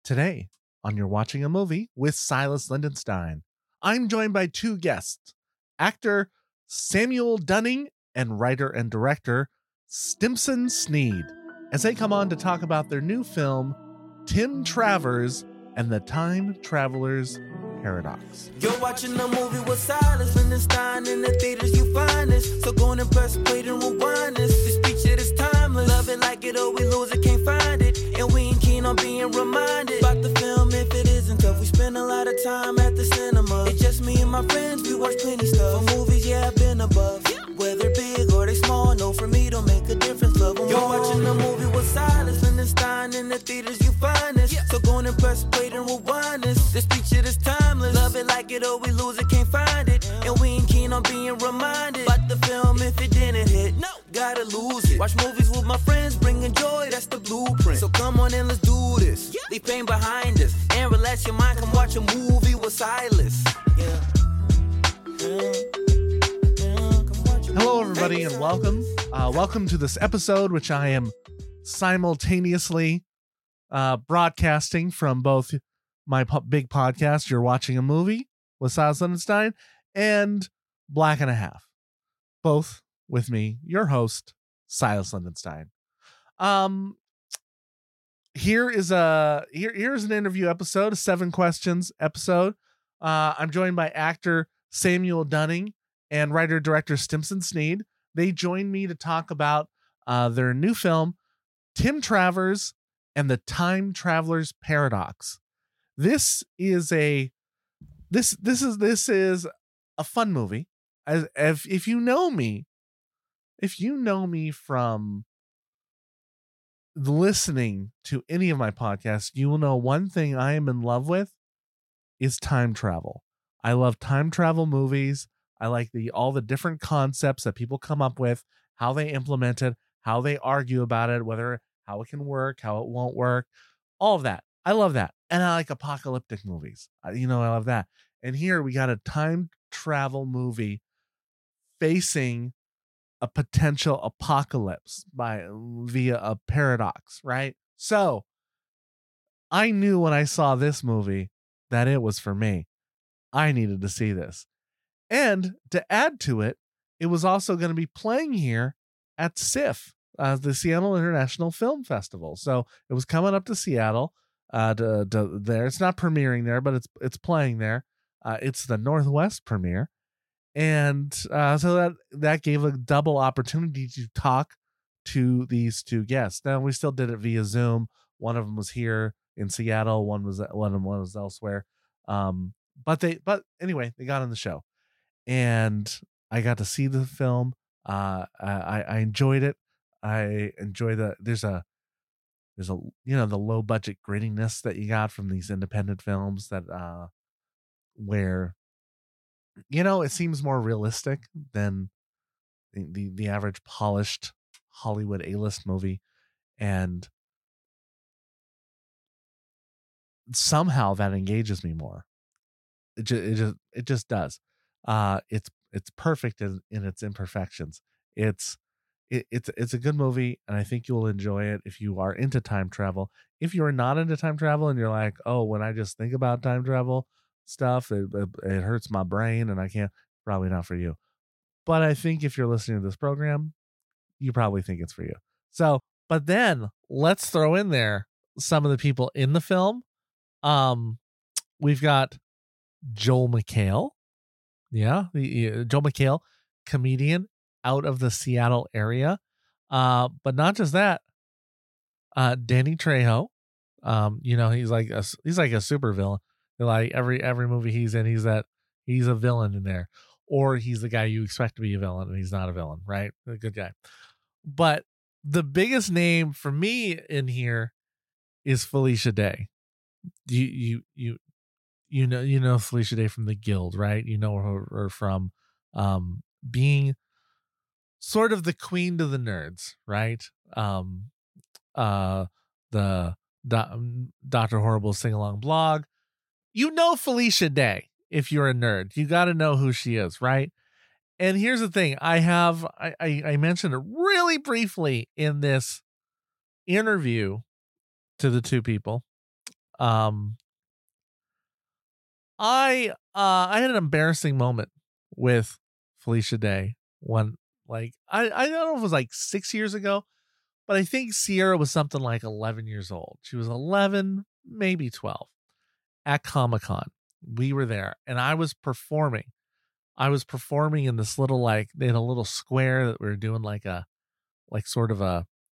Today, on You're Watching a Movie with Silas Lindenstein, I'm joined by two guests, actor Samuel Dunning and writer and director Stimson Sneed, as they come on to talk about their new film, Tim Travers and the Time Traveler's Paradox. You're watching a movie with Silas Lindenstein. In the theaters you find this, so go and press play and rewind this. This feature is timeless. Love it like it or we lose it, can't find it. And we ain't keen on being reminded about the film if it isn't tough. We spend a lot of time at the cinema. It's just me and my friends, we watch plenty stuff. For movies, yeah, I've been above. Whether big or they small, no, for me don't make a difference. Love them. You're watching a movie with Silas Lindenstein. In the theaters you find this, so go and press play and rewind this. This feature is timeless. Love it like it or we lose it, can't find it. And we ain't keen on being reminded about the film if it didn't hit. No, gotta lose it. Watch movies with my friends, bringing joy, that's the blueprint. So come on and let's do this. Leave pain behind us and relax your mind. Come watch a movie with Silas. Hello, everybody, and welcome. Welcome to this episode, which I am simultaneously broadcasting from both my big podcast, You're Watching a Movie with Silas Lindenstein, and Black and a Half, both with me, your host, Silas Lindenstein. Here's an interview episode, a 7 questions episode. I'm joined by actor Samuel Dunning and writer-director Stimson Sneed. They joined me to talk about their new film, Tim Travers and the Time Traveler's Paradox. This is a fun movie. If you know me from listening to any of my podcasts, you will know one thing I am in love with is time travel. I love time travel movies. I like all the different concepts that people come up with, how they implement it, how they argue about it, how it can work, how it won't work, all of that. I love that. And I like apocalyptic movies. I love that. And here we got a time travel movie facing a potential apocalypse via a paradox, right? So I knew when I saw this movie that it was for me. I needed to see this. And to add to it, it was also going to be playing here at SIFF, the Seattle International Film Festival. So it was coming up to Seattle. There, it's not premiering there, but it's playing there. It's the Northwest premiere, and so that gave a double opportunity to talk to these two guests. Now we still did it via Zoom. One of them was here in Seattle. One was elsewhere. But anyway, they got on the show. And I got to see the film. I enjoyed it. I enjoy there's a the low budget grittiness that you got from these independent films that where it seems more realistic than the average polished Hollywood A-list movie, and somehow that engages me more. It just does. It's perfect in its imperfections. It's a good movie, and I think you'll enjoy it if you are into time travel. If you are not into time travel and you're like, oh, when I just think about time travel stuff, it hurts my brain and I can't, probably not for you. But I think if you're listening to this program, you probably think it's for you. So, but then let's throw in there some of the people in the film. We've got Joel McHale. Yeah, Joel McHale, comedian out of the Seattle area. But not just that. Danny Trejo. He's like a super villain. Like every movie he's in, he's a villain in there. Or he's the guy you expect to be a villain and he's not a villain, right? A good guy. But the biggest name for me in here is Felicia Day. You know Felicia Day from The Guild, right? You know her from being sort of the queen to the nerds, right? The Dr. Horrible sing-along blog. You know Felicia Day. If you're a nerd, you got to know who she is, right? And here's the thing. I mentioned it really briefly in this interview to the two people. I had an embarrassing moment with Felicia Day when, like, I don't know if it was like 6 years ago, but I think Sierra was something like 11 years old. She was 11, maybe 12 at Comic-Con. We were there and I was performing. I was performing in this little, like, they had a little square that we were doing like sort of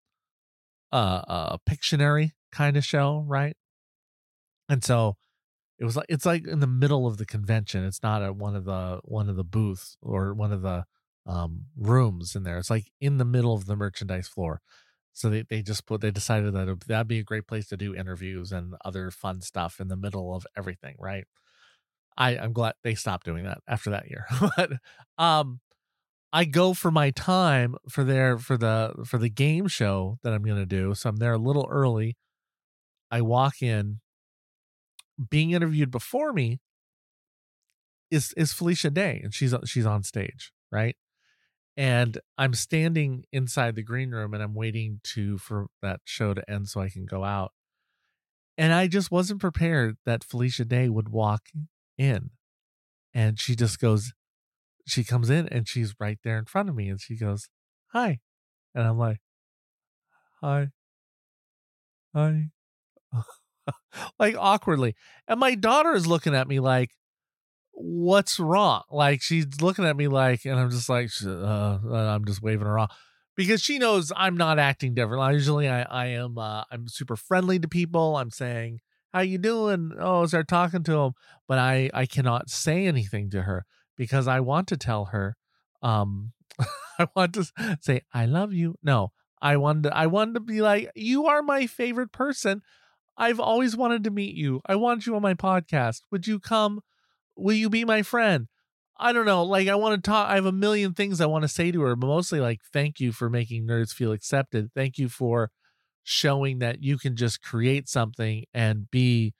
a Pictionary kind of show, right? And so it's like in the middle of the convention. It's not at one of the booths or one of the rooms in there. It's like in the middle of the merchandise floor. So they decided that that'd be a great place to do interviews and other fun stuff in the middle of everything, right? I'm glad they stopped doing that after that year. But I go for my time for the game show that I'm gonna do. So I'm there a little early. I walk in. Being interviewed before me is Felicia Day, and she's on stage, right? And I'm standing inside the green room and I'm waiting for that show to end so I can go out. And I just wasn't prepared that Felicia Day would walk in. And she comes in and she's right there in front of me and she goes, "Hi." And I'm like, "Hi. Hi." Like awkwardly. And my daughter is looking at me like, "What's wrong?" Like she's looking at me like, and I'm just like, I'm just waving her off because she knows I'm not acting different. Usually I am, I'm super friendly to people. I'm saying, "How you doing?" Oh, start talking to them. But I cannot say anything to her because I want to tell her, I want to say, "I love you." No, I wanted to be like, "You are my favorite person. I've always wanted to meet you. I want you on my podcast. Would you come? Will you be my friend?" I don't know. Like, I want to talk. I have a million things I want to say to her, but mostly like, thank you for making nerds feel accepted. Thank you for showing that you can just create something and be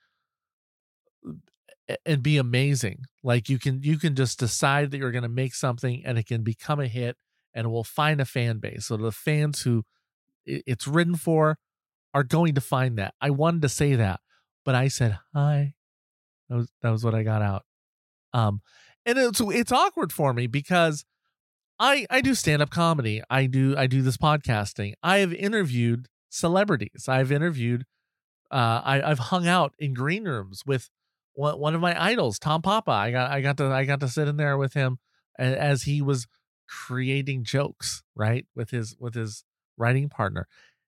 amazing. Like you can just decide that you're going to make something and it can become a hit and it will find a fan base. So the fans who it's written for are going to find that. I wanted to say that, but I said, "Hi." That was what I got out. And it's awkward for me because I do stand-up comedy. I do this podcasting. I have interviewed celebrities. I've interviewed I've hung out in green rooms with one of my idols, Tom Papa. I got to sit in there with him as he was creating jokes, right? With his writing partner.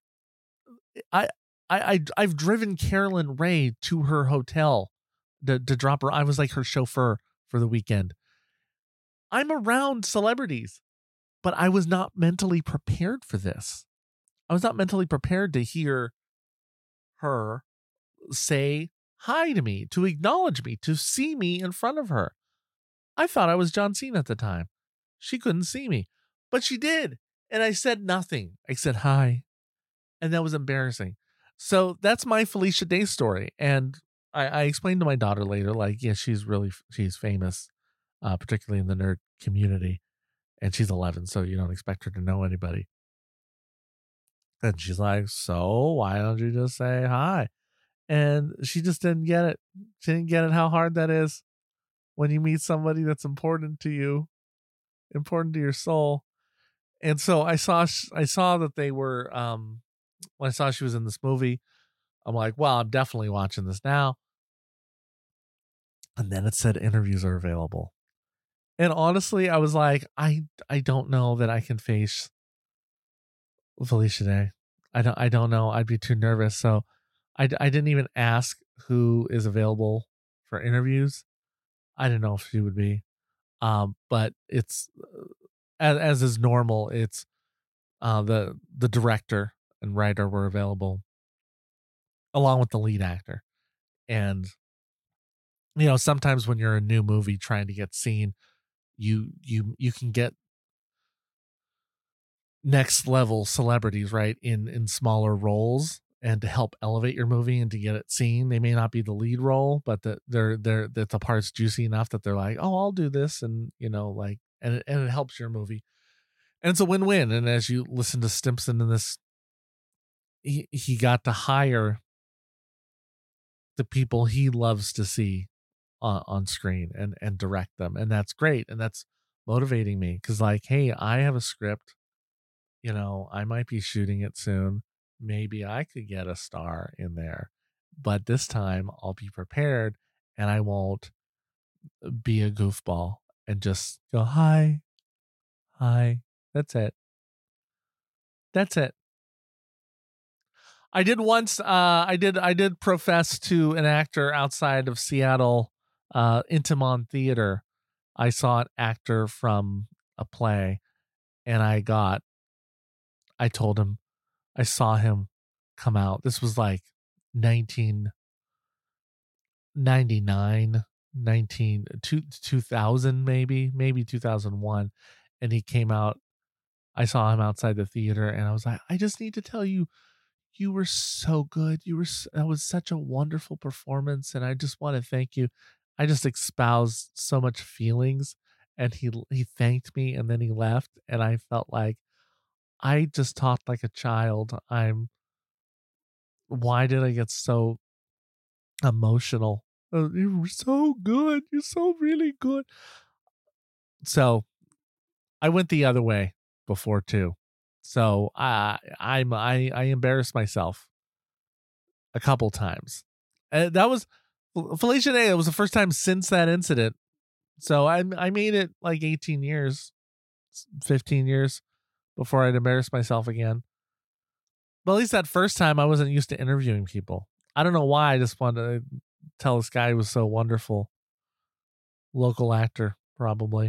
I've driven Carolyn Ray to her hotel to drop her. I was like her chauffeur for the weekend. I'm around celebrities, but I was not mentally prepared for this. I was not mentally prepared to hear her say hi to me, to acknowledge me, to see me in front of her. I thought I was John Cena at the time. She couldn't see me, but she did. And I said nothing. I said hi. And that was embarrassing. So that's my Felicia Day story. And I explained to my daughter later, like, yeah, she's famous, particularly in the nerd community. And she's 11, so you don't expect her to know anybody. And she's like, "So why don't you just say hi?" And she just didn't get it. She didn't get it how hard that is when you meet somebody that's important to you, important to your soul. And so I saw that they were, when I saw she was in this movie, I'm like, well, I'm definitely watching this now. And then it said interviews are available. And honestly, I was like, I don't know that I can face Felicia Day. I don't know. I'd be too nervous. So I didn't even ask who is available for interviews. I didn't know if she would be. But it's as is normal. It's the director and writer were available along with the lead actor. And sometimes when you're a new movie trying to get seen, you can get next level celebrities, right, in smaller roles and to help elevate your movie and to get it seen. They may not be the lead role, but that the part's juicy enough that they're like, "Oh, I'll do this," and like, and it helps your movie. And it's a win-win. And as you listen to Stimpson in this, he got to hire the people he loves to see on screen and direct them. And that's great. And that's motivating me because, like, hey, I have a script. You know, I might be shooting it soon. Maybe I could get a star in there. But this time I'll be prepared and I won't be a goofball and just go, hi. That's it. I did once, I did profess to an actor outside of Seattle, Intiman Theater. I saw an actor from a play and I told him, I saw him come out. This was like 1999, 2000, maybe 2001. And he came out. I saw him outside the theater and I was like, I just need to tell you, you were so good. That was such a wonderful performance. And I just want to thank you. I just espoused so much feelings and he thanked me and then he left. And I felt like I just talked like a child. Why did I get so emotional? You were so good. You're so really good. So I went the other way before too. So I embarrassed myself a couple times. That was Felicia Day. It was the first time since that incident. So I made it like 18 years, 15 years before I'd embarrass myself again. But at least that first time I wasn't used to interviewing people. I don't know why. I just wanted to tell this guy he was so wonderful. Local actor, probably.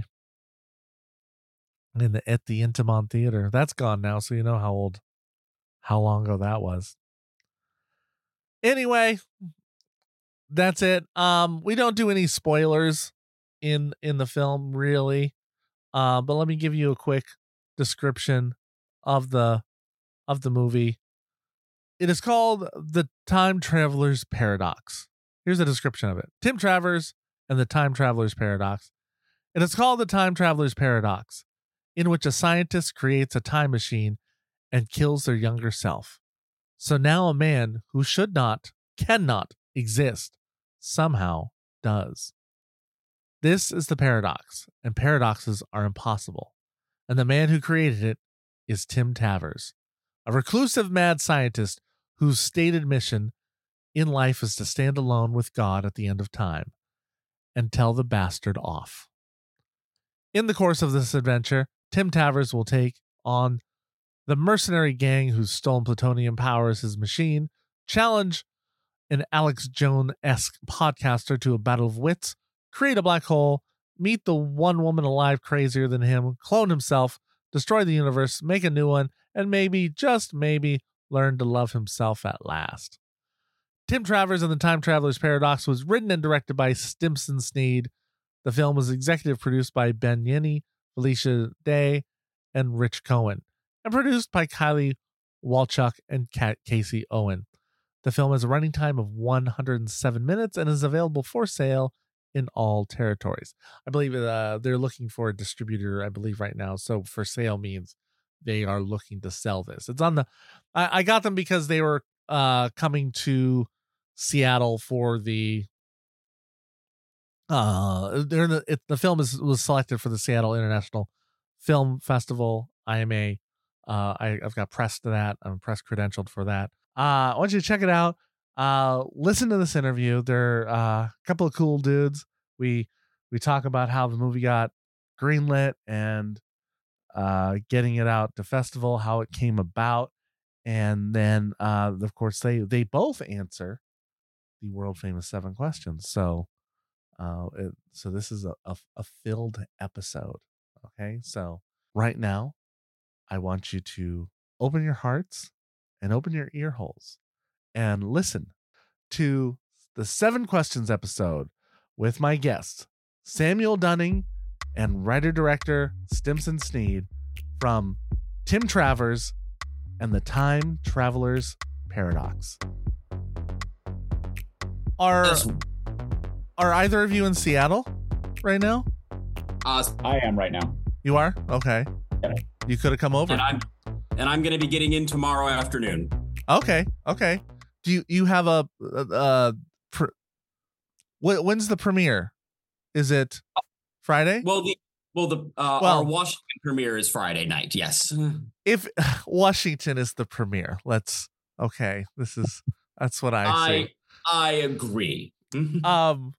At the Intiman Theater. That's gone now, so you know how long ago that was. Anyway, that's it. We don't do any spoilers in the film, really. But let me give you a quick description of the movie. It is called The Time Traveler's Paradox. Here's a description of it. Tim Travers and the Time Traveler's Paradox. It is called The Time Traveler's Paradox, in which a scientist creates a time machine and kills their younger self. So now a man who cannot exist, somehow does. This is the paradox, and paradoxes are impossible. And the man who created it is Tim Travers, a reclusive mad scientist whose stated mission in life is to stand alone with God at the end of time and tell the bastard off. In the course of this adventure, Tim Travers will take on the mercenary gang whose stolen plutonium powers his machine, challenge an Alex Jones-esque podcaster to a battle of wits, create a black hole, meet the one woman alive crazier than him, clone himself, destroy the universe, make a new one, and maybe, just maybe, learn to love himself at last. Tim Travers and the Time Traveler's Paradox was written and directed by Stimson Sneed. The film was executive produced by Ben Yenny, Felicia Day, and Rich Cohen, and produced by Kylie Walchuk and Casey Owen. The film has a running time of 107 minutes and is available for sale in all territories. I believe they're looking for a distributor, I believe, right now. So for sale means they are looking to sell this. It's on the, I got them because they were coming to Seattle for the, the film was selected for the Seattle International Film Festival, IMA. I've got press to that. I'm press credentialed for that. I want you to check it out. Listen to this interview. They're a couple of cool dudes. We talk about how the movie got greenlit and getting it out to festival, how it came about, and then of course they both answer the world famous 7 questions. So so this is a filled episode. Okay, so right now I want you to open your hearts and open your ear holes and listen to the 7 questions episode with my guests, Samuel Dunning and writer-director Stimson Sneed from Tim Travers and the Time Traveler's Paradox. Are either of you in Seattle right now? I am right now. You are? Okay. Yep. You could have come over. And I'm going to be getting in tomorrow afternoon. Okay. Do you have a When's the premiere? Is it Friday? Our Washington premiere is Friday night. Yes. If Washington is the premiere, that's what I say. I agree. I'm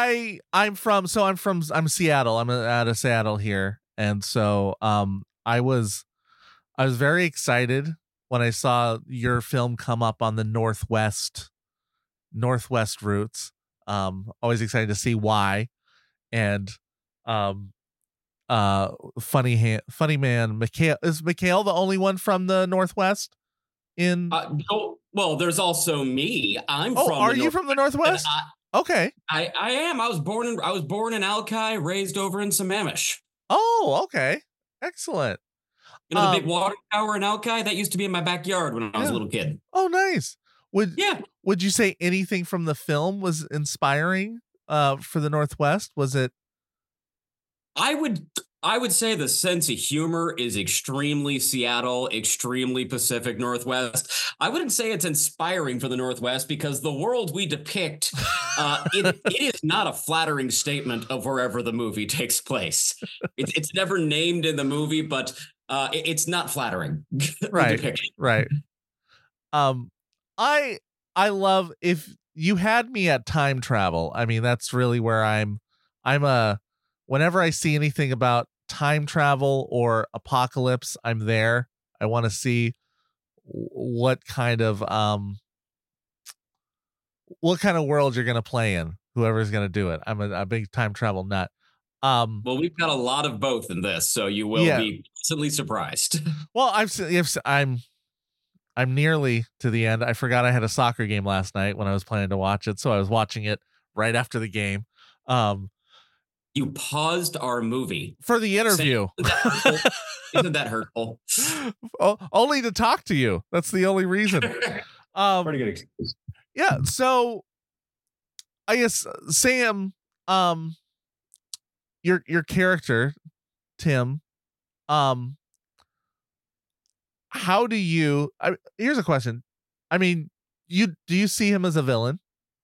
Seattle. I'm out of Seattle here, and so I was very excited when I saw your film come up on the Northwest routes. Always excited to see why, and funny man Mikhail, is Mikhail the only one from the Northwest? Well, there's also me. Are you from the Northwest? Okay. I am. I was born in Alki, raised over in Sammamish. Oh, okay. Excellent. You know the big water tower in Alki? That used to be in my backyard when I was a little kid. Oh, nice. Would you say anything from the film was inspiring for the Northwest? Was it? I would say the sense of humor is extremely Seattle, extremely Pacific Northwest. I wouldn't say it's inspiring for the Northwest because the world we depict, it is not a flattering statement of wherever the movie takes place. It's never named in the movie, but it's not flattering. Right. I love, if you had me at time travel. I mean, that's really where whenever I see anything about time travel or apocalypse, I'm there. I want to see what kind of world you're going to play in, whoever's going to do it. I'm a big time travel nut. Well, we've got a lot of both in this, so you will be pleasantly surprised. Well, I'm nearly to the end. I forgot I had a soccer game last night when I was planning to watch it, so I was watching it right after the game. You paused our movie for the interview. Isn't that hurtful? Only to talk to you. That's the only reason. Pretty good excuse. Yeah. So I guess Sam, your character, Tim, how do you? Here's a question. I mean, do you see him as a villain?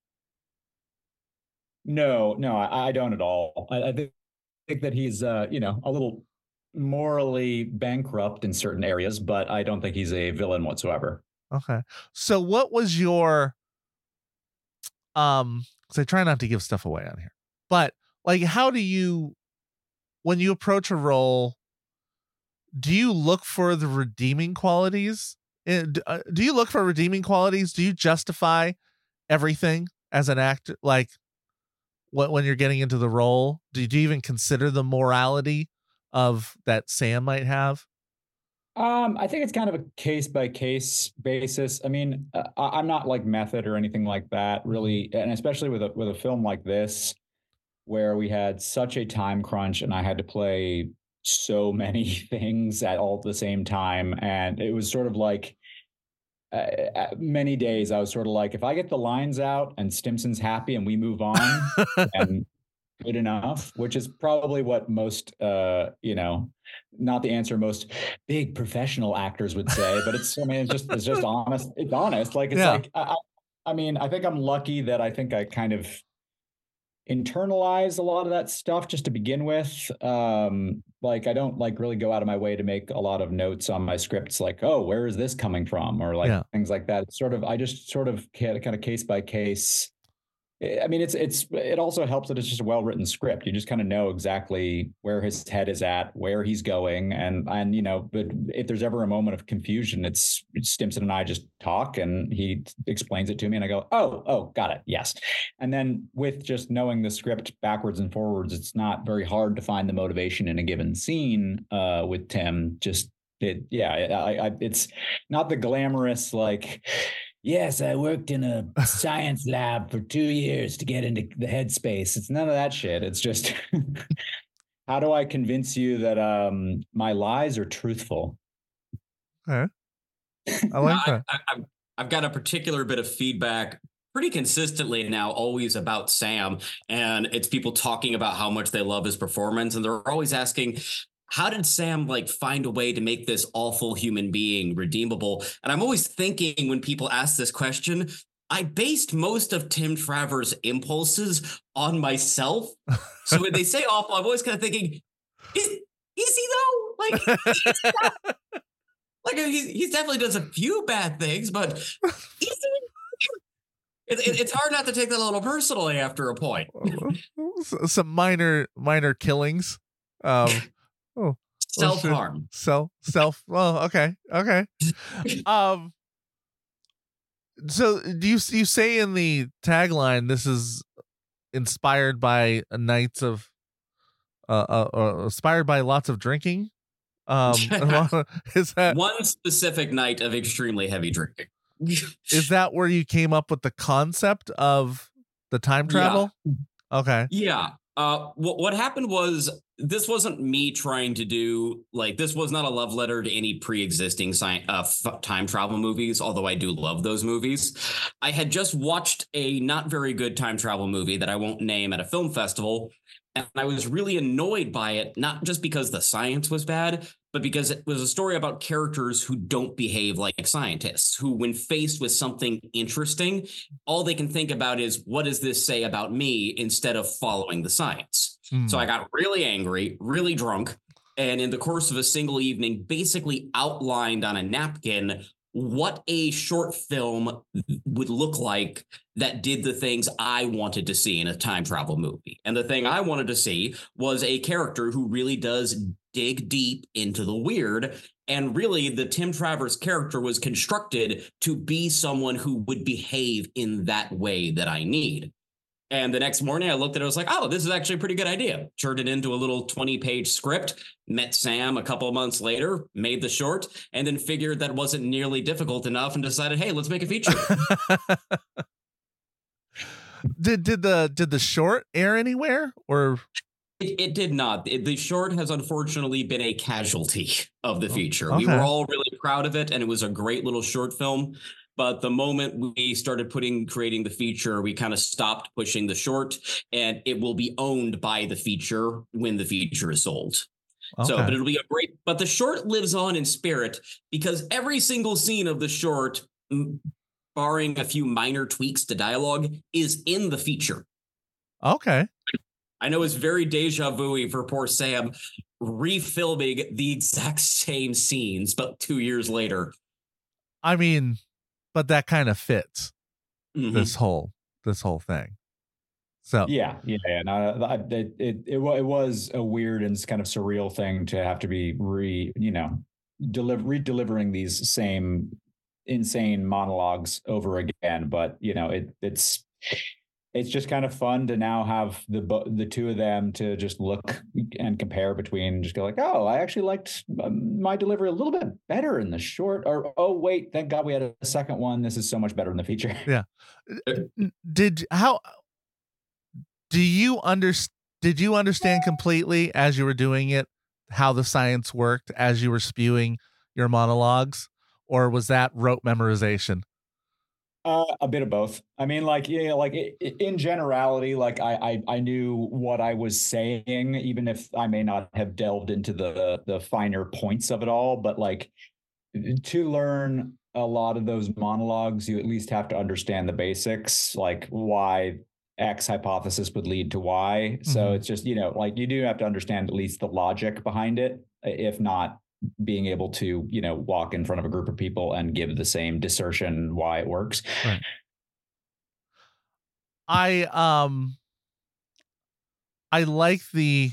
No, I don't at all. I think that he's, a little morally bankrupt in certain areas, but I don't think he's a villain whatsoever. Okay. So what was your, because I try not to give stuff away on here, but like, how do you, when you approach a role, do you look for the redeeming qualities? Do you look for redeeming qualities? Do you justify everything as an actor? Like, when you're getting into the role, did you even consider the morality of that Sam might have? I think it's kind of a case by case basis. I mean, I'm not like method or anything like that, really, and especially with a film like this, where we had such a time crunch and I had to play so many things at all at the same time, and it was sort of like. Many days I was sort of like, if I get the lines out and Stimson's happy and we move on, and good enough, which is probably what most, not the answer most big professional actors would say, but it's just honest. It's honest. Like, it's like, I mean, I think I'm lucky that I think I kind of internalize a lot of that stuff just to begin with. Like, I don't like really go out of my way to make a lot of notes on my scripts, like, oh, where is this coming from? Or like things like that. It's sort of, I just sort of kind of case by case. I mean, it also helps that it's just a well-written script. You just kind of know exactly where his head is at, where he's going. And, but if there's ever a moment of confusion, it's Stimson and I just talk and he explains it to me and I go, oh, got it. Yes. And then with just knowing the script backwards and forwards, it's not very hard to find the motivation in a given scene with Tim. It's not the glamorous, like, yes, I worked in a science lab for 2 years to get into the headspace. It's none of that shit. It's just, how do I convince you that my lies are truthful? Okay. I like that. I've got a particular bit of feedback pretty consistently now, always about Sam. And it's people talking about how much they love his performance. And they're always asking, how did Sam find a way to make this awful human being redeemable? And I'm always thinking when people ask this question, I based most of Tim Travers' impulses on myself. So when they say awful, I'm always kind of thinking, is he though? Like, he's not, like he definitely does a few bad things, but it's hard not to take that a little personally after a point. Some minor killings. Self-harm. Self. Well, okay. So do you say in the tagline this is inspired by Nights of inspired by lots of drinking? Is that one specific night of extremely heavy drinking? Is that where you came up with the concept of the time travel? Yeah. Okay. Yeah. What happened was, this wasn't me trying to do, like, this was not a love letter to any pre-existing time travel movies, although I do love those movies. I had just watched a not very good time travel movie that I won't name at a film festival, and I was really annoyed by it, not just because the science was bad, but because it was a story about characters who don't behave like scientists, who, when faced with something interesting, all they can think about is, what does this say about me, instead of following the science. So I got really angry, really drunk, and in the course of a single evening, basically outlined on a napkin what a short film would look like that did the things I wanted to see in a time travel movie. And the thing I wanted to see was a character who really does dig deep into the weird. And really, the Tim Travers character was constructed to be someone who would behave in that way that I need. And the next morning I looked at it, I was like, oh, this is actually a pretty good idea. Turned it into a little 20-page script, met Sam a couple of months later, made the short, and then figured that wasn't nearly difficult enough and decided, hey, let's make a feature. Did the short air anywhere, or? It did not. The short has unfortunately been a casualty of the feature. Okay. We were all really proud of it, and it was a great little short film. But the moment we started creating the feature, we kind of stopped pushing the short, and it will be owned by the feature when the feature is sold. Okay. So, but it'll be but the short lives on in spirit, because every single scene of the short, barring a few minor tweaks to dialogue, is in the feature. Okay. I know it's very deja vu for poor Sam refilming the exact same scenes, but 2 years later. I mean, but that kind of fits this whole thing. So yeah. No, it was a weird and kind of surreal thing to have to be redelivering these same insane monologues over again. But it's just kind of fun to now have the two of them to just look and compare between, just go like, oh, I actually liked my delivery a little bit better in the short, or, oh, wait, thank God we had a second one. This is so much better in the feature. Yeah. Did you understand completely as you were doing it, how the science worked as you were spewing your monologues, or was that rote memorization? A bit of both. I mean, in generality, I knew what I was saying, even if I may not have delved into the finer points of it all. But to learn a lot of those monologues, you at least have to understand the basics, like why X hypothesis would lead to Y. Mm-hmm. So it's just, you do have to understand at least the logic behind it, if not being able to, walk in front of a group of people and give the same dissertation why it works. Right. I like the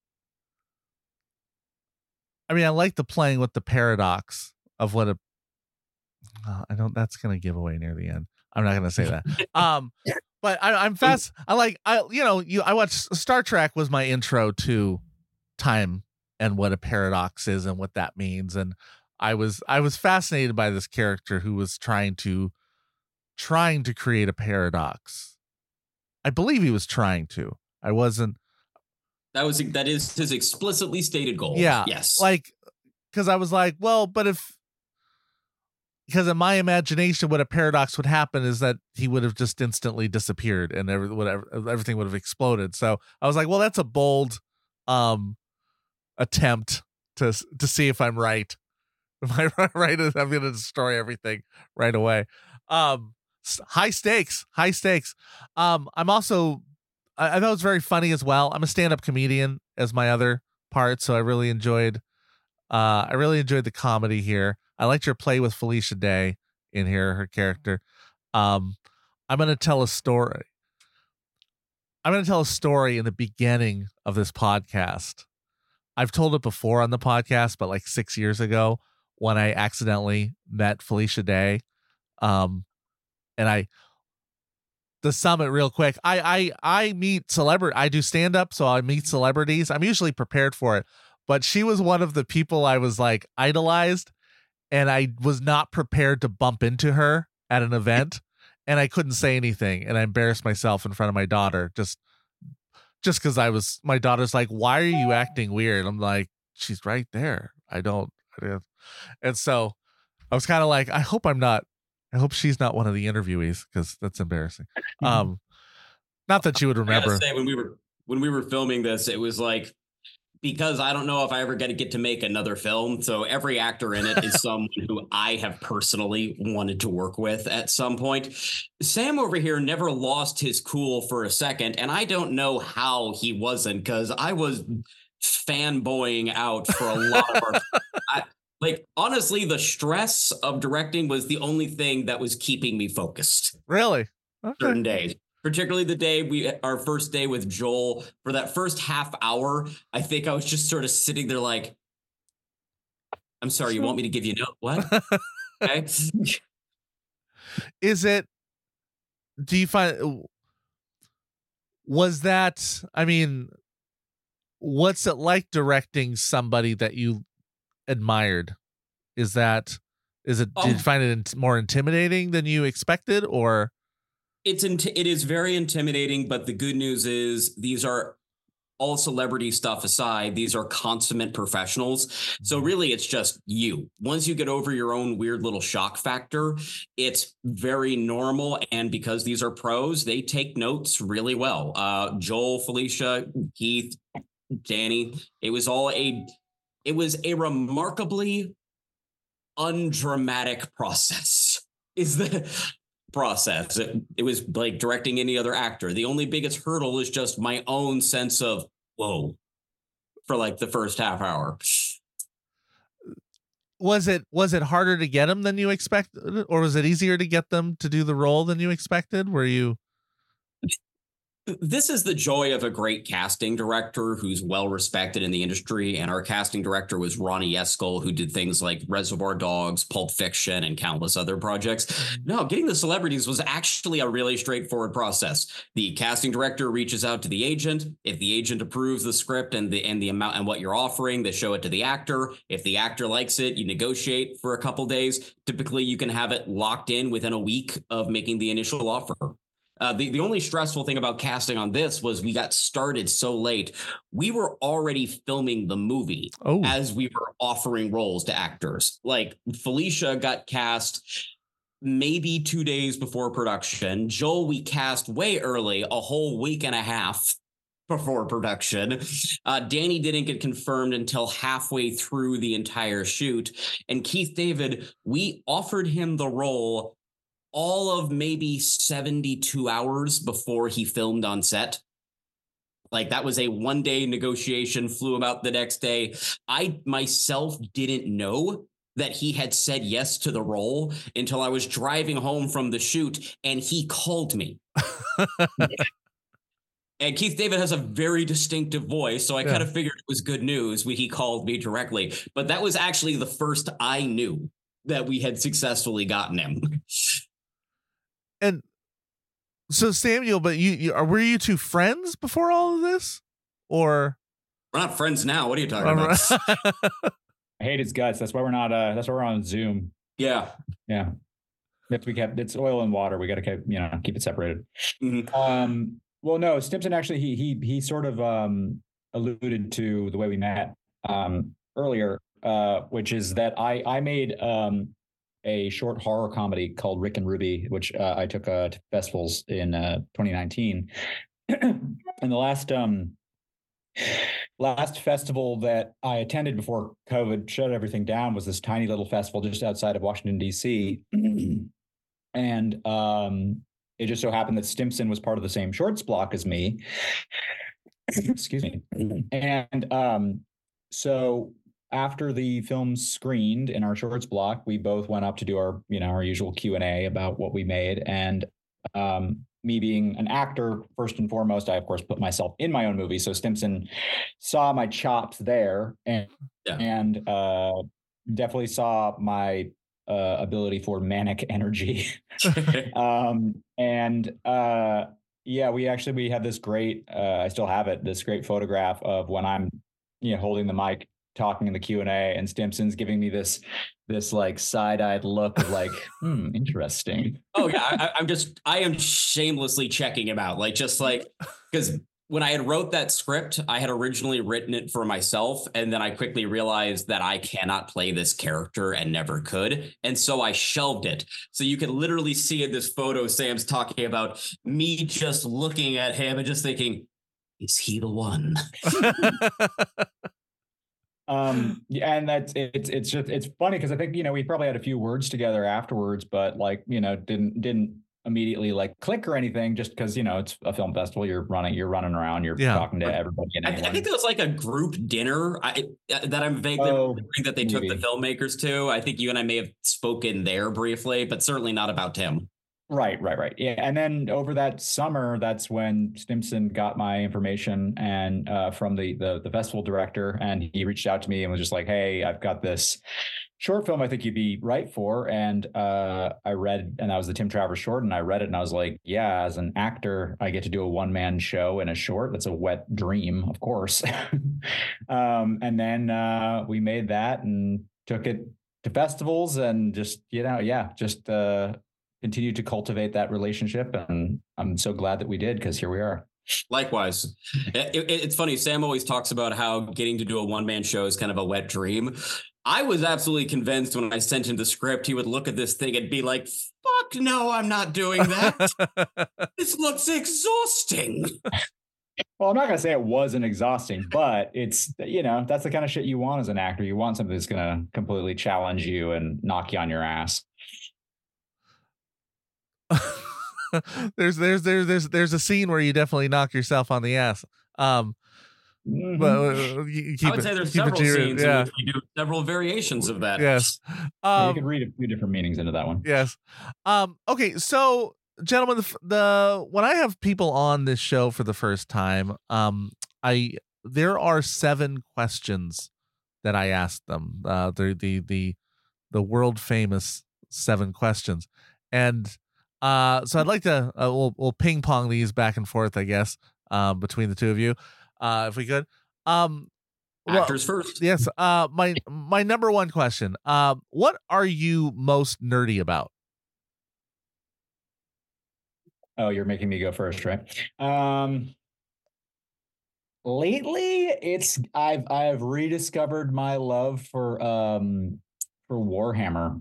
playing with the paradox of what that's going to give away near the end. I'm not going to say that. But I'm fast. I watched Star Trek was my intro to time and what a paradox is and what that means. And I was fascinated by this character who was trying to create a paradox. I believe he was trying to. I wasn't. That is his explicitly stated goal. Yeah. Yes. Because I was like, well, because in my imagination, what a paradox would happen is that he would have just instantly disappeared and everything would have exploded. So I was like, well, that's a bold attempt to see if I'm right. Am I right? I'm going to destroy everything right away. So High stakes. I'm also, I thought it was very funny as well. I'm a stand-up comedian as my other part, so I really enjoyed the comedy here. I liked your play with Felicia Day in here, her character. I'm going to tell a story. I'm going to tell a story in the beginning of this podcast. I've told it before on the podcast, but like 6 years ago when I accidentally met Felicia Day. And to sum it real quick, I meet celebrity. I do stand up, so I meet celebrities. I'm usually prepared for it, but she was one of the people I was like idolized, and I was not prepared to bump into her at an event, and I couldn't say anything, and I embarrassed myself in front of my daughter just because my daughter's like, "Why are you acting weird?" I'm like, "She's right there. I don't." And so I was kind of like, I hope she's not one of the interviewees, because that's embarrassing. Not that you would remember. I gotta say, when we were filming this, it was like, because I don't know if I ever get to make another film. So every actor in it is someone who I have personally wanted to work with at some point. Sam over here never lost his cool for a second. And I don't know how he wasn't, because I was fanboying out for a lot of our... Like, honestly, the stress of directing was the only thing that was keeping me focused. Really? Okay. Certain days. Particularly the day our first day with Joel, for that first half hour, I think I was just sort of sitting there like, I'm sorry, you want me to give you a note? What? Okay. Do you find, was that, I mean, what's it like directing somebody that you admired? Did you find it more intimidating than you expected, or? It is very intimidating, but the good news is these are all celebrity stuff aside. These are consummate professionals. So really, it's just you. Once you get over your own weird little shock factor, it's very normal. And because these are pros, they take notes really well. Joel, Felicia, Keith, Danny, it was a remarkably undramatic process. Is the process. It was like directing any other actor. The only biggest hurdle is just my own sense of whoa for like the first half hour. Was it harder to get them than you expected, or was it easier to get them to do the role than you expected? This is the joy of a great casting director who's well respected in the industry. And our casting director was Ronnie Yeskel, who did things like Reservoir Dogs, Pulp Fiction, and countless other projects. No, getting the celebrities was actually a really straightforward process. The casting director reaches out to the agent. If the agent approves the script and the amount and what you're offering, they show it to the actor. If the actor likes it, you negotiate for a couple days. Typically, you can have it locked in within a week of making the initial offer. The only stressful thing about casting on this was we got started so late. We were already filming the movie as we were offering roles to actors. Like, Felicia got cast maybe 2 days before production. Joel, we cast way early, a whole week and a half before production. Danny didn't get confirmed until halfway through the entire shoot. And Keith David, we offered him the role all of maybe 72 hours before he filmed on set. Like, that was a 1-day negotiation, flew him out the next day. I myself didn't know that he had said yes to the role until I was driving home from the shoot and he called me. And Keith David has a very distinctive voice, so I kind of figured it was good news when he called me directly. But that was actually the first I knew that we had successfully gotten him. And so, Samuel, but were you two friends before all of this, or? We're not friends now. What are you talking about? I hate his guts. That's why we're not. That's why we're on Zoom. Yeah. It's oil and water. We got to keep it separated. Mm-hmm. Well, no, Stimpson actually he sort of alluded to the way we met earlier, which is that I made a short horror comedy called Rick and Ruby, which I took to festivals in 2019. And the last festival that I attended before COVID shut everything down was this tiny little festival just outside of Washington, D.C. And it just so happened that Stimson was part of the same shorts block as me. Excuse me. And so after the film screened in our shorts block, we both went up to do our, our usual Q&A about what we made. And me being an actor, first and foremost, I, of course, put myself in my own movie. So Stimson saw my chops there and definitely saw my ability for manic energy. We had this great, I still have it, this great photograph of when I'm, holding the mic, talking in the Q&A, and Stimson's giving me this like side-eyed look of like, interesting. Oh yeah, I am shamelessly checking him out, because when I had wrote that script, I had originally written it for myself, and then I quickly realized that I cannot play this character and never could, and so I shelved it. So you can literally see in this photo, Sam's talking about me just looking at him and just thinking, is he the one? And it's funny because I think, we probably had a few words together afterwards, but didn't immediately like click or anything, just because, it's a film festival. You're running around, you're talking to everybody. And I think there was like a group dinner that I'm vaguely remembering that they took the filmmakers to. I think you and I may have spoken there briefly, but certainly not about Tim. Right. Yeah. And then over that summer, that's when Stimson got my information and from the festival director, and he reached out to me and was just like, hey, I've got this short film I think you'd be right for. And I read, and that was the Tim Travers short, and I read it and I was like, yeah, as an actor, I get to do a one-man show in a short. That's a wet dream, of course. And then we made that and took it to festivals and just, continue to cultivate that relationship. And I'm so glad that we did, because here we are. Likewise. It's funny. Sam always talks about how getting to do a one-man show is kind of a wet dream. I was absolutely convinced when I sent him the script, he would look at this thing and be like, fuck no, I'm not doing that. This looks exhausting. Well, I'm not going to say it wasn't exhausting, but it's, that's the kind of shit you want as an actor. You want something that's going to completely challenge you and knock you on your ass. There's a scene where you definitely knock yourself on the ass. But I would say there's several scenes in which we do several variations of that. Yes. You could read a few different meanings into that one. Yes. Okay. So, gentlemen, when I have people on this show for the first time, there are 7 questions that I ask them. They're the world famous 7 questions, and so I'd like to we'll ping pong these back and forth, I guess, between the two of you, if we could. Actors first. Yes. My number one question. What are you most nerdy about? Oh, you're making me go first, right? Lately, I've rediscovered my love for Warhammer.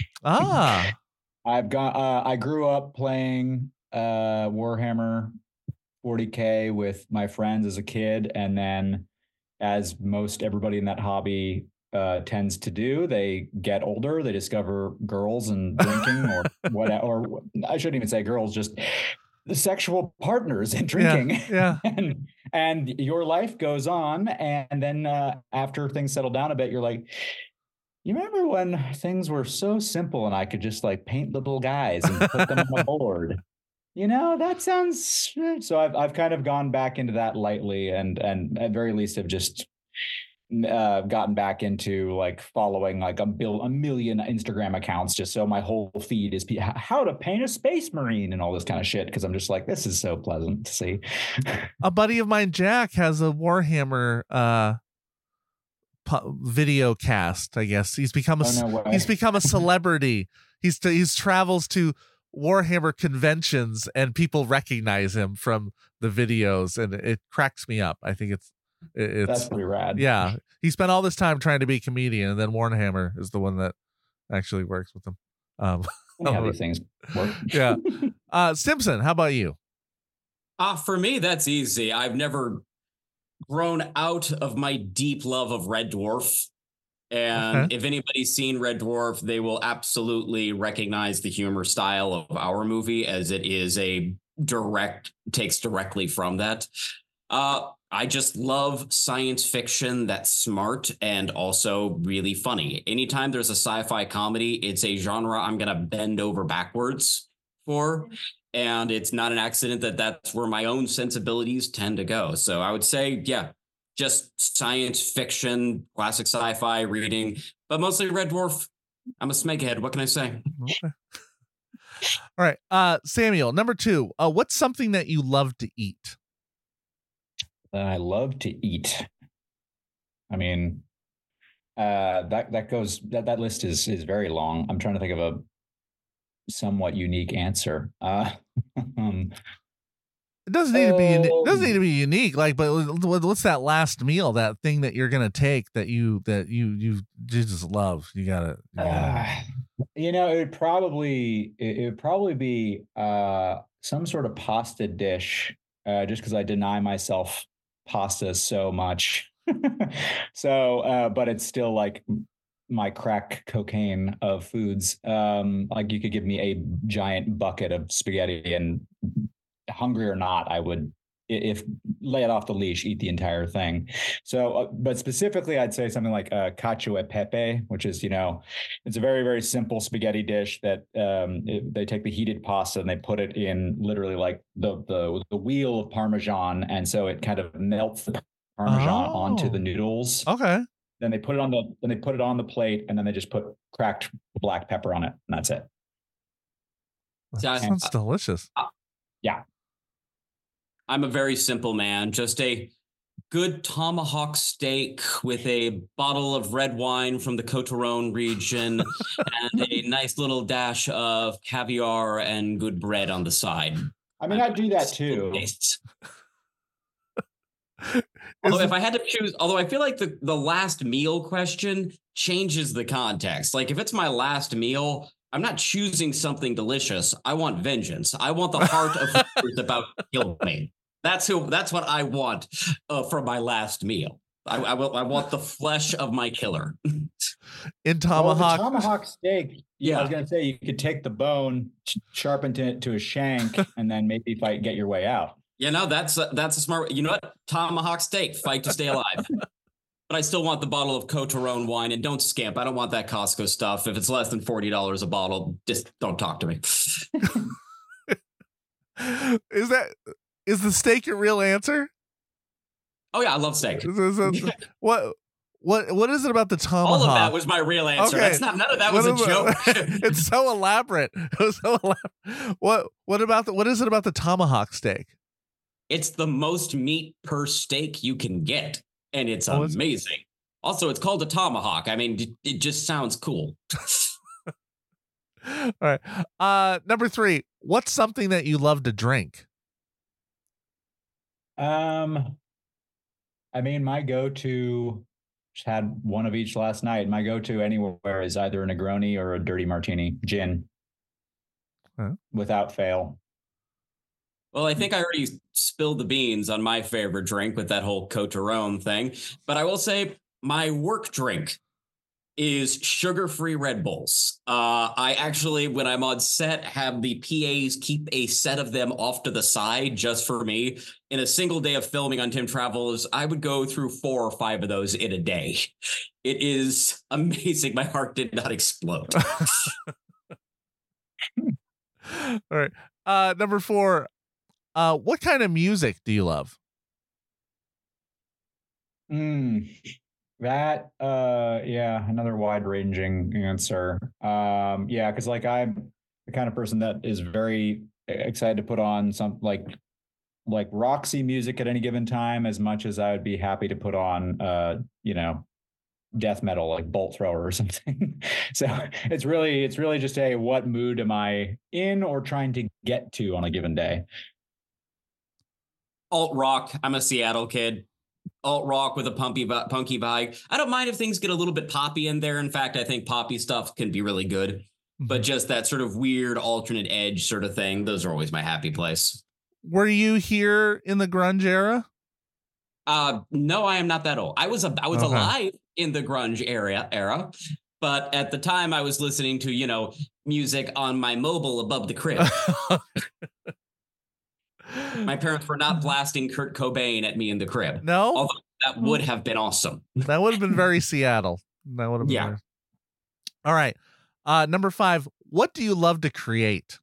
I grew up playing Warhammer 40K with my friends as a kid, and then, as most everybody in that hobby tends to do, they get older, they discover girls and drinking, or what, or I shouldn't even say girls, just the sexual partners and drinking. Yeah. and your life goes on, and then after things settle down a bit, you're like, you remember when things were so simple and I could just like paint little guys and put them on a board? That sounds. So I've kind of gone back into that lightly, and at very least have just gotten back into like following like a million Instagram accounts, just so my whole feed is how to paint a space marine and all this kind of shit, because I'm just like, this is so pleasant to see. A buddy of mine, Jack, has a Warhammer video cast. I guess he's become a celebrity. He's travels to Warhammer conventions and people recognize him from the videos, and it cracks me up. I think it's that's pretty rad. Yeah, he spent all this time trying to be a comedian, and then Warhammer is the one that actually works with him. How these things work. Yeah. Stimson, how about you? For me, that's easy. I've never grown out of my deep love of Red Dwarf. And if anybody's seen Red Dwarf, they will absolutely recognize the humor style of our movie, as it is takes directly from that. I just love science fiction that's smart and also really funny. Anytime there's a sci-fi comedy, it's a genre I'm going to bend over backwards for. And it's not an accident that that's where my own sensibilities tend to go. So I would say, yeah, just science fiction, classic sci-fi reading, but mostly Red Dwarf. I'm a snakehead. What can I say? Okay. All right. Samuel, number 2, what's something that you love to eat? I love to eat. I mean, that list is very long. I'm trying to think of a somewhat unique answer. It doesn't need to be unique. Like, but what's that last meal? That thing that you're gonna take that you just love. You gotta. It would probably be some sort of pasta dish. Just because I deny myself pasta so much. So, but it's still like my crack cocaine of foods. Like you could give me a giant bucket of spaghetti, and hungry or not, I would, if lay it off the leash, eat the entire thing. So, but specifically, I'd say something like cacio e pepe, which is, it's a very, very simple spaghetti dish that they take the heated pasta and they put it in literally like the wheel of Parmesan. And so it kind of melts the Parmesan onto the noodles. Okay. Then they put it on the plate, and then they just put cracked black pepper on it, and that's it. That sounds delicious. Yeah. I'm a very simple man. Just a good tomahawk steak with a bottle of red wine from the Coteron region and a nice little dash of caviar and good bread on the side. I mean, I'd do that too. Although if I had to choose, I feel like the last meal question changes the context. Like if it's my last meal, I'm not choosing something delicious. I want vengeance. I want the heart of who's about to kill me. That's what I want for my last meal. I want the flesh of my killer. In tomahawk, tomahawk steak. Yeah, I was gonna say you could take the bone, sharpen it to a shank, and then maybe get your way out. That's a smart. You know what? Tomahawk steak, fight to stay alive. But I still want the bottle of Coteron wine, and don't scamp. I don't want that Costco stuff. If it's less than $40 a bottle, just don't talk to me. Is the steak your real answer? Oh yeah, I love steak. What is it about the tomahawk? All of that was my real answer. Okay. None of that was a joke. It's so elaborate. What is it about the tomahawk steak? It's the most meat per steak you can get, and it's amazing. Also, it's called a tomahawk. I mean, it just sounds cool. All right. Number 3, what's something that you love to drink? I mean, my go-to, just had one of each last night. My go-to anywhere is either a Negroni or a dirty martini, gin, without fail. Well, I think I already spilled the beans on my favorite drink with that whole Coteron thing, but I will say my work drink is sugar-free Red Bulls. I actually, when I'm on set, have the PAs keep a set of them off to the side just for me. In a single day of filming on Tim Travels, I would go through 4 or 5 of those in a day. It is amazing. My heart did not explode. All right. Number 4, what kind of music do you love? That, another wide-ranging answer. Because like I'm the kind of person that is very excited to put on some like Roxy music at any given time, as much as I would be happy to put on, death metal like Bolt Thrower or something. So it's really just what mood am I in or trying to get to on a given day. Alt rock. I'm a Seattle kid. Alt rock with a punky vibe. I don't mind if things get a little bit poppy in there. In fact, I think poppy stuff can be really good. But just that sort of weird alternate edge sort of thing, those are always my happy place. Were you here in the grunge era? No, I am not that old. I was alive in the grunge era. But at the time I was listening to, music on my mobile above the crib. My parents were not blasting Kurt Cobain at me in the crib. No? Although that would have been awesome. That would have been very Seattle. That would have been very... All right. Number 5, what do you love to create?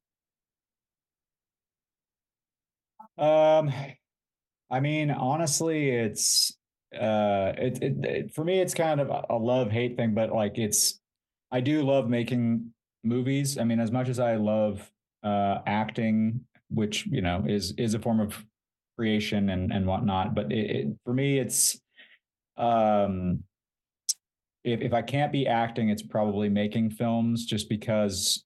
I mean, honestly, it's for me, it's kind of a love-hate thing, but like I do love making movies. I mean, as much as I love acting, which is a form of creation and whatnot, but for me, it's if I can't be acting, it's probably making films, just because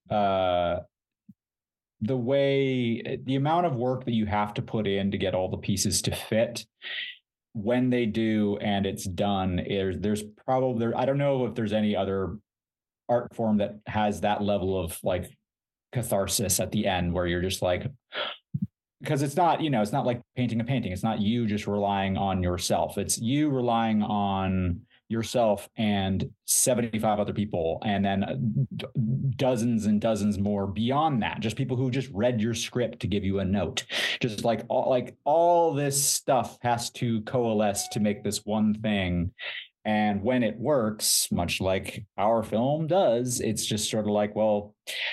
the amount of work that you have to put in to get all the pieces to fit, when they do and it's done, there's probably, I don't know if there's any other art form that has that level of like catharsis at the end, where you're just like, because it's not like painting a painting. It's not you just relying on yourself. It's you relying on yourself and 75 other people, and then dozens and dozens more beyond that, just people who just read your script to give you a note. Just like all this stuff has to coalesce to make this one thing. And when it works, much like our film does, it's just sort of like, well,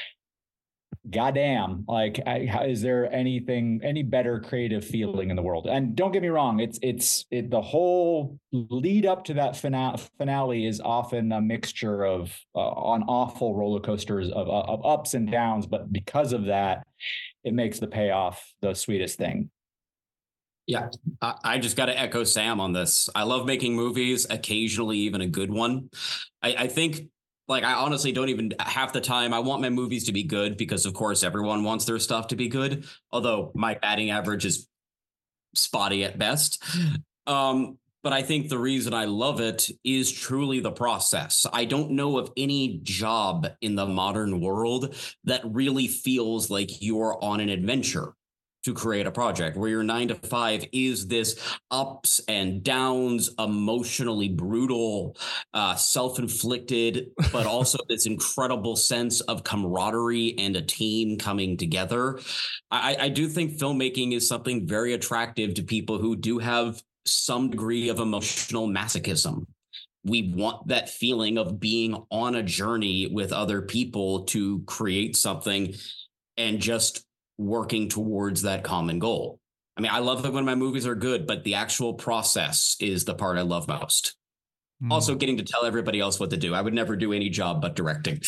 goddamn, like, is there any better creative feeling in the world? And don't get me wrong, the whole lead up to that finale is often a mixture of on awful roller coasters of ups and downs, but because of that, it makes the payoff the sweetest thing. Yeah, I just got to echo Sam on this. I love making movies, occasionally even a good one. I think, like, I honestly don't even, half the time I want my movies to be good, because of course everyone wants their stuff to be good. Although my batting average is spotty at best. But I think the reason I love it is truly the process. I don't know of any job in the modern world that really feels like you're on an adventure to create a project, where your 9 to 5 is this ups and downs, emotionally brutal, self-inflicted, but also this incredible sense of camaraderie and a team coming together. I do think filmmaking is something very attractive to people who do have some degree of emotional masochism. We want that feeling of being on a journey with other people to create something and just working towards that common goal. I mean, I love it when my movies are good, but the actual process is the part I love most. Also, getting to tell everybody else what to do. I would never do any job but directing.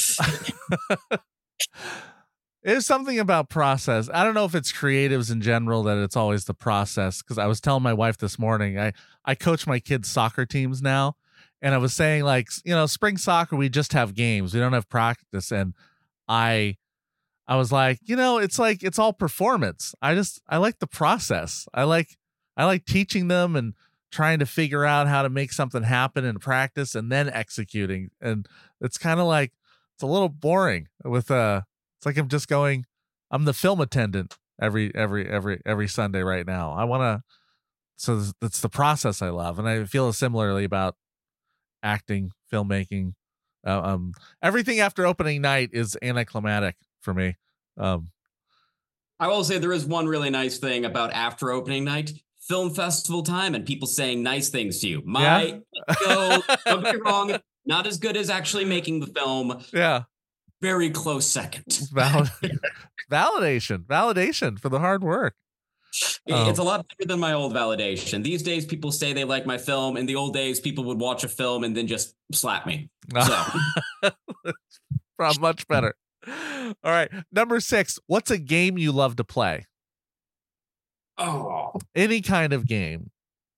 There's something about process. I don't know if it's creatives in general that it's always the process, because I was telling my wife this morning, I coach my kids' soccer teams now, and I was saying, like, spring soccer, we just have games. We don't have practice. And I was like, it's all performance. I like the process. I like teaching them and trying to figure out how to make something happen in practice and then executing. And it's kind of like, it's a little boring with it's like I'm the film attendant every Sunday right now. So it's the process I love. And I feel similarly about acting, filmmaking. Everything after opening night is anticlimactic for me. I will say there is one really nice thing about after opening night, film festival time, and people saying nice things to you. Don't get me wrong, not as good as actually making the film. Yeah. Very close second. Validation for the hard work. It's a lot better than my old validation. These days, people say they like my film. In the old days, people would watch a film and then just slap me. So. Much better. All right. Number 6, what's a game you love to play? Oh, any kind of game.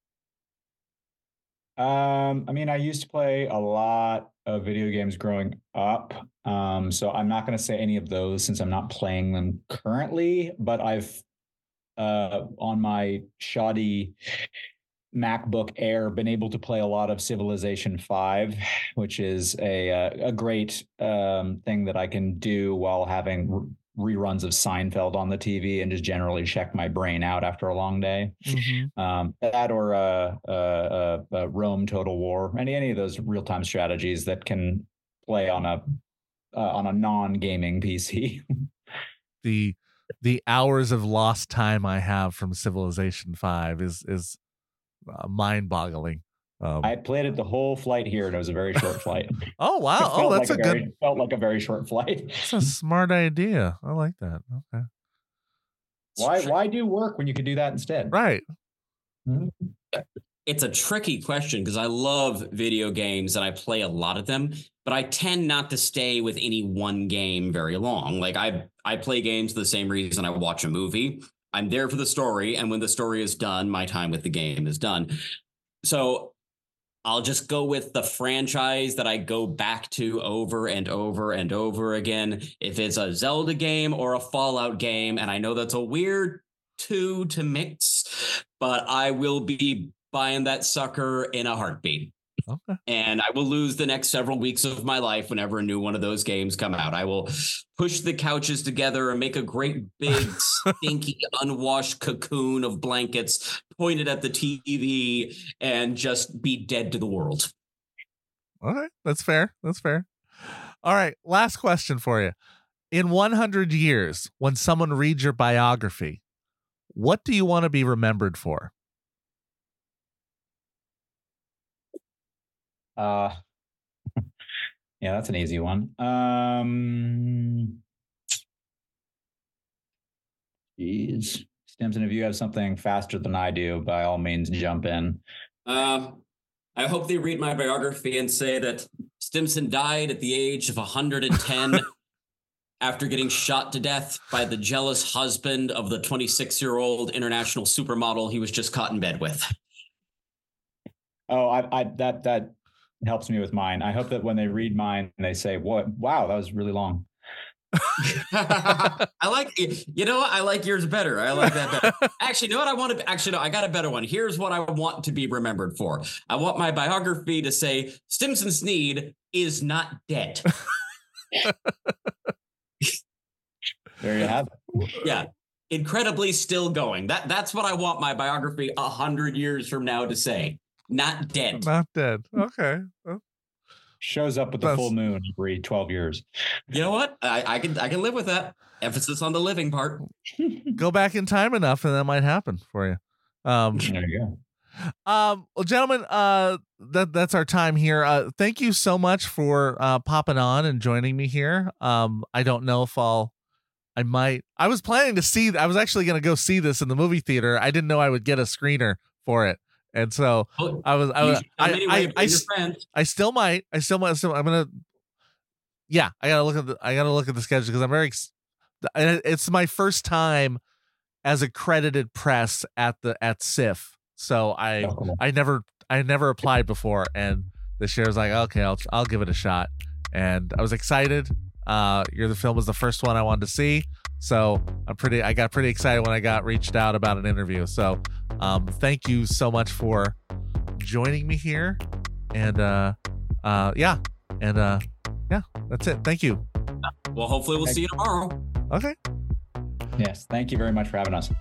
I mean, I used to play a lot of video games growing up. So I'm not going to say any of those since I'm not playing them currently, but I've on my shoddy MacBook Air been able to play a lot of Civilization 5, which is a great thing that I can do while having reruns of Seinfeld on the TV and just generally check my brain out after a long day. That or Rome Total War, any of those real-time strategies that can play on a non-gaming PC. The hours of lost time I have from Civilization 5 is mind-boggling. I played it the whole flight here, and it was a very short flight. Oh wow! Oh, that's felt like a very short flight. That's a smart idea. I like that. Okay. Why do work when you can do that instead? Right. It's a tricky question because I love video games and I play a lot of them, but I tend not to stay with any one game very long. Like I play games for the same reason I watch a movie. I'm there for the story, and when the story is done, my time with the game is done. So I'll just go with the franchise that I go back to over and over and over again. If it's a Zelda game or a Fallout game, and I know that's a weird two to mix, but I will be buying that sucker in a heartbeat. Okay. And I will lose the next several weeks of my life whenever a new one of those games come out. I will push the couches together and make a great big stinky unwashed cocoon of blankets pointed at the TV and just be dead to the world. All right. That's fair. All right. Last question for you. In 100 years, when someone reads your biography, what do you want to be remembered for? Yeah, that's an easy one. Geez. Stimson, if you have something faster than I do, by all means, jump in. I hope they read my biography and say that Stimson died at the age of 110 after getting shot to death by the jealous husband of the 26-year-old international supermodel he was just caught in bed with. Oh, that helps me with mine. I hope that when they read mine, they say, "What? Wow, that was really long." I like yours better. I like that better. Actually, you know what I got a better one. Here's what I want to be remembered for. I want my biography to say Stimson Sneed is not dead. There you have it. Yeah. Incredibly still going. That's what I want my biography 100 years from now to say. Not dead. Not dead. Okay. Shows up with the full moon every 12 years. You know what? I can live with that. Emphasis on the living part. Go back in time enough, and that might happen for you. There you go. Well, gentlemen, that's our time here. Thank you so much for popping on and joining me here. I don't know if I was planning to see. I was actually going to go see this in the movie theater. I didn't know I would get a screener for it. And so I still might. I'm gonna. Yeah, I gotta look at the schedule because I'm very. It's my first time as accredited press at SIFF, so I never applied before, and this year I was like, okay, I'll give it a shot, and I was excited. The film was the first one I wanted to see, so I got pretty excited when I got reached out about an interview. So thank you so much for joining me here, and that's it. Thank you. Well, hopefully we'll see you tomorrow. Okay. Yes, thank you very much for having us.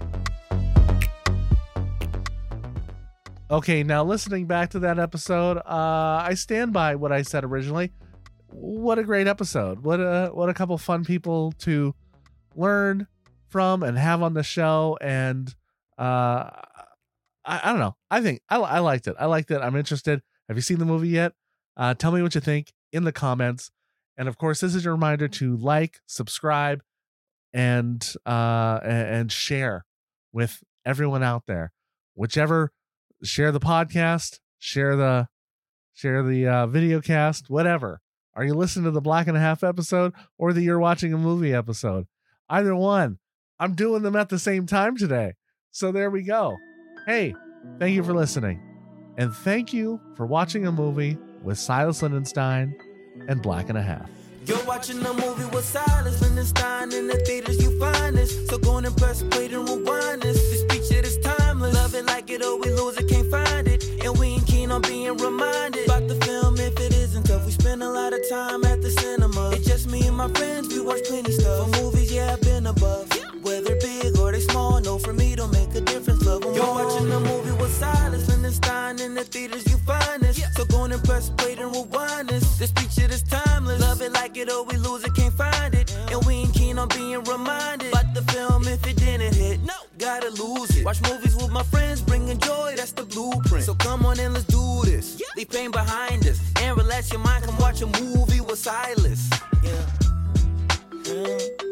Okay, now listening back to that episode, I stand by what I said originally. What a great episode. What a couple fun people to learn from and have on the show. And I don't know. I think I liked it. I'm interested. Have you seen the movie yet? Tell me what you think in the comments. And of course, this is a reminder to like, subscribe, and share with everyone out there. Share the podcast, share the video cast, whatever. Are you listening to the Black and a Half episode or you're watching a movie episode? Either one. I'm doing them at the same time today. So there we go. Hey, thank you for listening. And thank you for watching a movie with Silas Lindenstein and Black and a Half. You're watching a movie with Silas Lindenstein. In the theaters you find this. So go and press play and rewind this. This picture is timeless. Love it like it or we lose it, can't find it. And we ain't keen on being reminded about the film if it isn't tough. We spend a lot of time at the cinema. It's just me and my friends, we watch plenty stuff. For movies Watch movies with my friends, bringing joy, that's the blueprint. So come on and let's do this. Leave pain behind us and relax your mind. Come watch a movie with Silas. Yeah.